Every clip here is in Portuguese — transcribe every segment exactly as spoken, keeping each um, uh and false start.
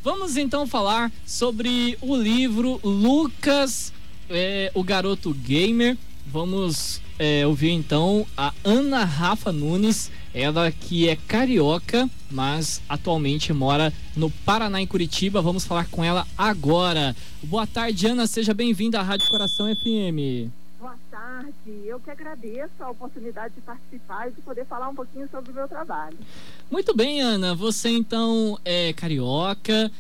Vamos então falar sobre o livro Lucas, é, o Garoto Gamer. Vamos é, ouvir então a Ana Rafa Nunes, ela que é carioca, mas atualmente mora no Paraná, em Curitiba. Vamos falar com ela agora. Boa tarde, Ana, seja bem-vinda à Rádio Coração F M. Boa tarde, eu que agradeço a oportunidade de participar e de poder falar um pouquinho sobre o meu trabalho. Muito bem, Ana, você então é carioca,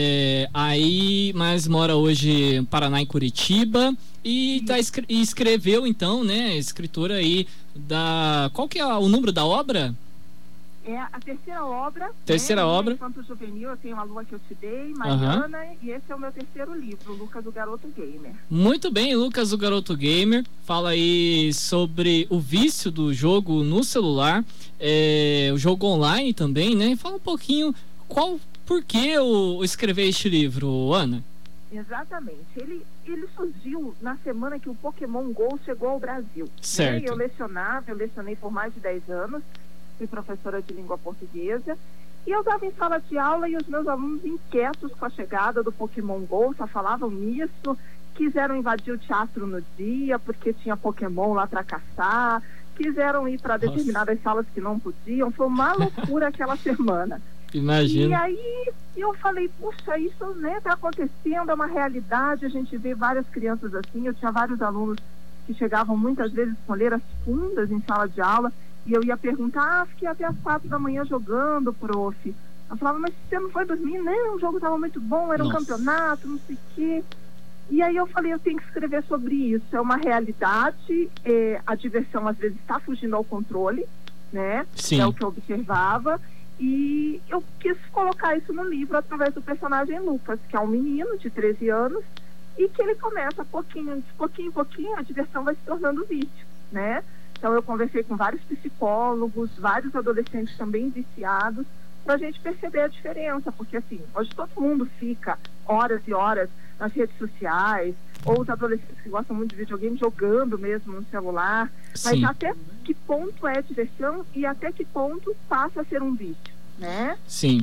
é, aí, mas mora hoje no Paraná, em Curitiba, e, tá, e escreveu então, né, escritora aí da... Qual que é o número da obra? É a terceira obra. Terceira né? obra. Infanto Juvenil, eu tenho A Lua que eu te dei, Mariana, uhum. E esse é o meu terceiro livro, Lucas, o Garoto Gamer. Muito bem, Lucas, o Garoto Gamer, fala aí sobre o vício do jogo no celular, é, o jogo online também, né? Fala um pouquinho qual, por que eu escrever este livro, Ana? Exatamente, ele, ele surgiu na semana que o Pokémon GO chegou ao Brasil. Certo. Né? Eu lecionava, eu lecionei por mais de dez anos, fui professora de língua portuguesa, e eu dava em sala de aula e os meus alunos inquietos com a chegada do Pokémon GO, só falavam nisso, quiseram invadir o teatro no dia, porque tinha Pokémon lá para caçar, quiseram ir para determinadas salas que não podiam, foi uma loucura aquela semana. Imagina. E aí eu falei, puxa, isso né, tá acontecendo, é uma realidade, a gente vê várias crianças assim, eu tinha vários alunos que chegavam muitas vezes com olheiras fundas em sala de aula, e eu ia perguntar, ah, fiquei até as quatro da manhã jogando, prof. Eu falava, mas você não foi dormir? Não, o jogo estava muito bom, era um Nossa. campeonato, não sei o quê. E aí eu falei, eu tenho que escrever sobre isso. É uma realidade, é, a diversão às vezes está fugindo ao controle, né? Sim. É o que eu observava. E eu quis colocar isso no livro através do personagem Lucas, que é um menino de treze anos, e que ele começa pouquinho, de pouquinho em pouquinho, a diversão vai se tornando vício, né? Então eu conversei com vários psicólogos, vários adolescentes também viciados, para a gente perceber a diferença, porque assim, hoje todo mundo fica horas e horas nas redes sociais, ou os adolescentes que gostam muito de videogame jogando mesmo no celular, Sim. Mas até que ponto é diversão e até que ponto passa a ser um vício, né? Sim.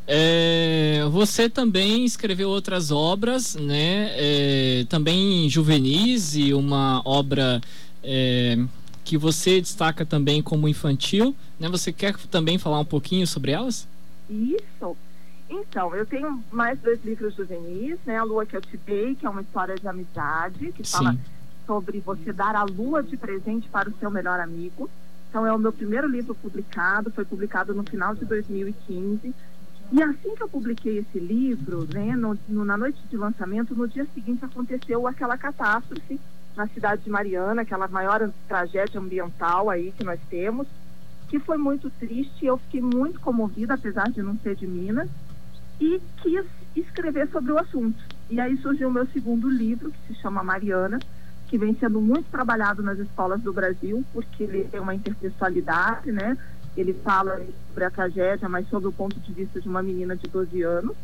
É, você também escreveu outras obras, né? É, também juvenis e uma obra... É, que você destaca também como infantil, né? Você quer também falar um pouquinho sobre elas? Isso. Então, eu tenho mais dois livros juvenis, né? A Lua que eu te dei, que é uma história de amizade, que Sim. fala sobre você dar a lua de presente para o seu melhor amigo. Então, é o meu primeiro livro publicado, foi publicado no final de dois mil e quinze. E assim que eu publiquei esse livro, né, no, no, na noite de lançamento, no dia seguinte aconteceu aquela catástrofe na cidade de Mariana, aquela maior tragédia ambiental aí que nós temos, que foi muito triste. Eu fiquei muito comovida, apesar de não ser de Minas, e quis escrever sobre o assunto. E aí surgiu o meu segundo livro, que se chama Mariana, que vem sendo muito trabalhado nas escolas do Brasil, porque ele tem uma intertextualidade, né? Ele fala sobre a tragédia, mas sob o ponto de vista de uma menina de doze anos.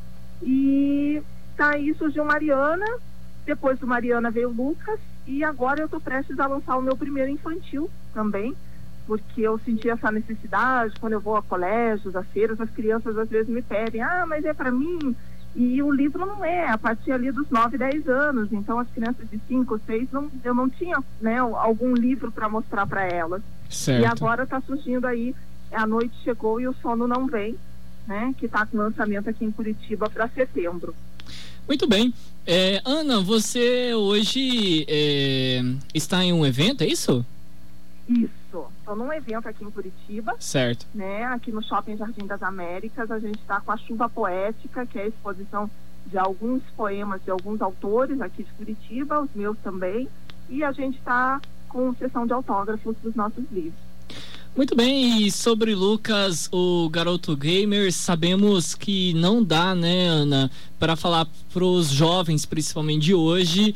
E tá aí surgiu Mariana. Depois do Mariana veio o Lucas, e agora eu estou prestes a lançar o meu primeiro infantil também, porque eu senti essa necessidade. Quando eu vou a colégios, a feiras, as crianças às vezes me pedem, ah, mas é para mim, e o livro não é, a partir ali dos nove, dez anos, então as crianças de cinco, seis, não, eu não tinha, né, algum livro para mostrar para elas. Certo. E agora está surgindo aí, a noite chegou e o sono não vem, né, que está com lançamento aqui em Curitiba para setembro. Muito bem. É, Ana, você hoje é, está em um evento, é isso? Isso. Estou num evento aqui em Curitiba. Certo. Né, aqui no Shopping Jardim das Américas, a gente está com a Chuva Poética, que é a exposição de alguns poemas de alguns autores aqui de Curitiba, os meus também, e a gente está com sessão de autógrafos dos nossos livros. Muito bem, e sobre Lucas, o Garoto Gamer, sabemos que não dá, né, Ana, para falar para os jovens, principalmente de hoje,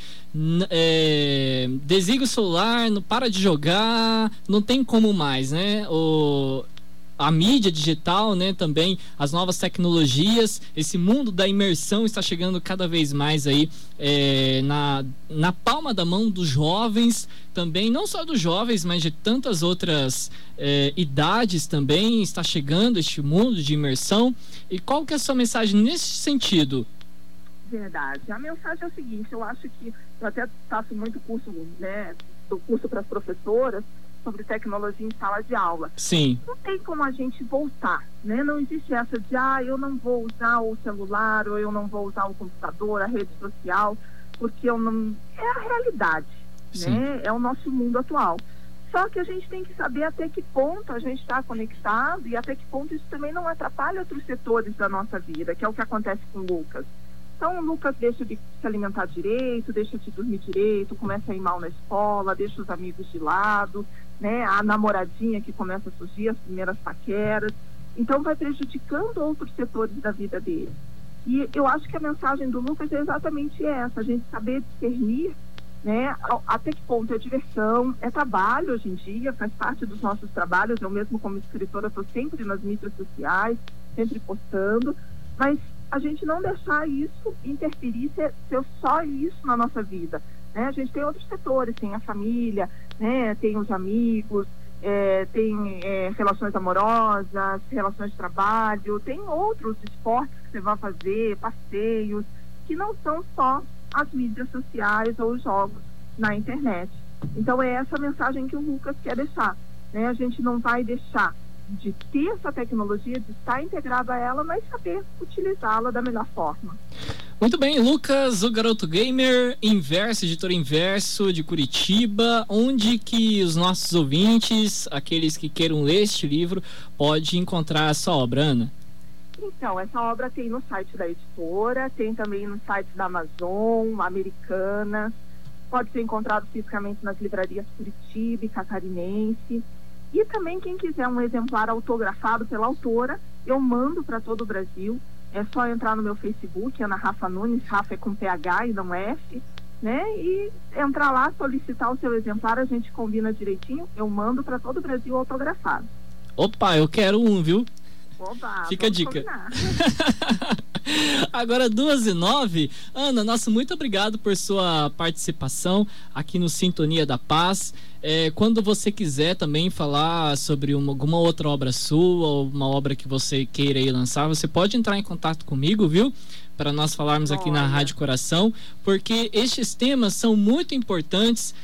é, desliga o celular, não para de jogar, não tem como mais, né? O, a mídia digital, né, também as novas tecnologias, esse mundo da imersão está chegando cada vez mais aí é, na, na palma da mão dos jovens também, não só dos jovens, mas de tantas outras é, idades também está chegando este mundo de imersão. E qual que é a sua mensagem nesse sentido? Verdade. A mensagem é o seguinte, eu acho que eu até faço muito curso, né, do curso para as professoras sobre tecnologia em sala de aula. Sim. Não tem como a gente voltar, né? Não existe essa de, ah, eu não vou usar o celular, ou eu não vou usar o computador, a rede social, porque eu não... É a realidade, Sim. né? É o nosso mundo atual. Só que a gente tem que saber até que ponto a gente está conectado e até que ponto isso também não atrapalha outros setores da nossa vida, que é o que acontece com o Lucas. Então, o Lucas deixa de se alimentar direito, deixa de dormir direito, começa a ir mal na escola, deixa os amigos de lado, né? A namoradinha que começa a surgir, as primeiras paqueras. Então, vai prejudicando outros setores da vida dele. E eu acho que a mensagem do Lucas é exatamente essa, a gente saber discernir, né? Até que ponto é diversão, é trabalho hoje em dia, faz parte dos nossos trabalhos. Eu mesmo, como escritora, estou sempre nas mídias sociais, sempre postando, mas a gente não deixar isso interferir, ser, ser só isso na nossa vida, né? A gente tem outros setores, tem a família, né? Tem os amigos, é, tem é, relações amorosas, relações de trabalho, tem outros esportes que você vai fazer, passeios, que não são só as mídias sociais ou os jogos na internet. Então é essa mensagem que o Lucas quer deixar, né? A gente não vai deixar de ter essa tecnologia, de estar integrado a ela, mas saber utilizá-la da melhor forma. Muito bem, Lucas, o Garoto Gamer, Inverso, editora Inverso de Curitiba, onde que os nossos ouvintes, aqueles que queiram ler este livro, pode encontrar a sua obra, Ana? Então, essa obra tem no site da editora, tem também no site da Amazon, Americanas, pode ser encontrado fisicamente nas livrarias Curitiba e Catarinense. E também quem quiser um exemplar autografado pela autora, eu mando para todo o Brasil. É só entrar no meu Facebook, Ana Rafa Nunes, Rafa é com P H e não F, né? E entrar lá, solicitar o seu exemplar, a gente combina direitinho, eu mando para todo o Brasil autografado. Opa, eu quero um, viu? Oba, fica a dica. Agora duas e nove. Ana, nosso muito obrigado por sua participação aqui no Sintonia da Paz. É, quando você quiser também falar sobre uma, alguma outra obra sua, ou uma obra que você queira aí lançar, você pode entrar em contato comigo, viu? Para nós falarmos aqui Olha. na Rádio Coração, porque estes temas são muito importantes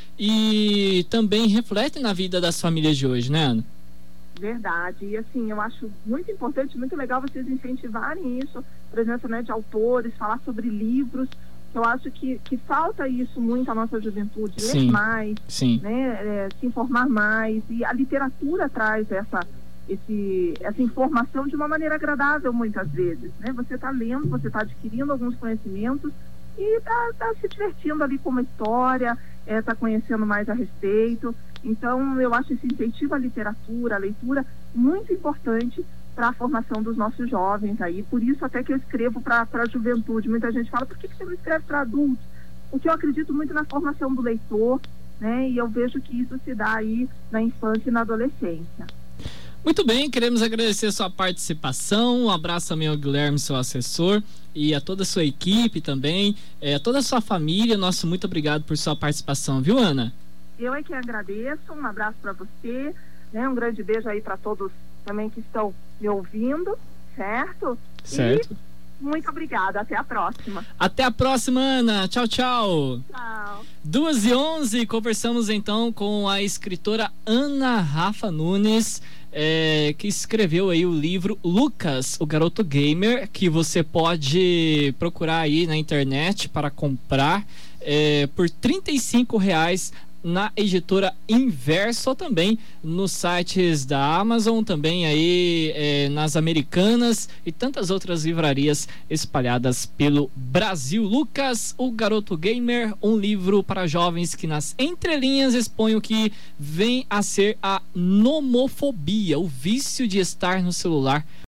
e também refletem na vida das famílias de hoje, né, Ana? Verdade, e assim, eu acho muito importante, muito legal vocês incentivarem isso, a presença, né, de autores, falar sobre livros. Eu acho que, que falta isso muito à nossa juventude, sim, ler mais, sim. Né, é, se informar mais, e a literatura traz essa, esse, essa informação de uma maneira agradável muitas vezes, né? Você está lendo, você está adquirindo alguns conhecimentos e está tá se divertindo ali com uma história, está é, conhecendo mais a respeito. Então, eu acho esse incentivo à literatura, à leitura, muito importante para a formação dos nossos jovens aí. Por isso até que eu escrevo para a juventude. Muita gente fala, por que, que você não escreve para adultos? Porque eu acredito muito na formação do leitor, né? E eu vejo que isso se dá aí na infância e na adolescência. Muito bem, queremos agradecer a sua participação. Um abraço também ao Guilherme, seu assessor, e a toda a sua equipe também, é, a toda a sua família. Nosso muito obrigado por sua participação, viu, Ana? Eu é que agradeço, um abraço para você, né? Um grande beijo aí para todos também que estão me ouvindo, certo? Certo. E muito obrigada, até a próxima. Até a próxima, Ana. Tchau, tchau. Tchau. duas e onze, conversamos então com a escritora Ana Rafa Nunes, é, que escreveu aí o livro Lucas, o Garoto Gamer, que você pode procurar aí na internet para comprar é, por trinta e cinco reais na editora Inverso, ou também nos sites da Amazon, também aí é, nas Americanas e tantas outras livrarias espalhadas pelo Brasil. Lucas, o Garoto Gamer, um livro para jovens que nas entrelinhas expõe o que vem a ser a nomofobia, o vício de estar no celular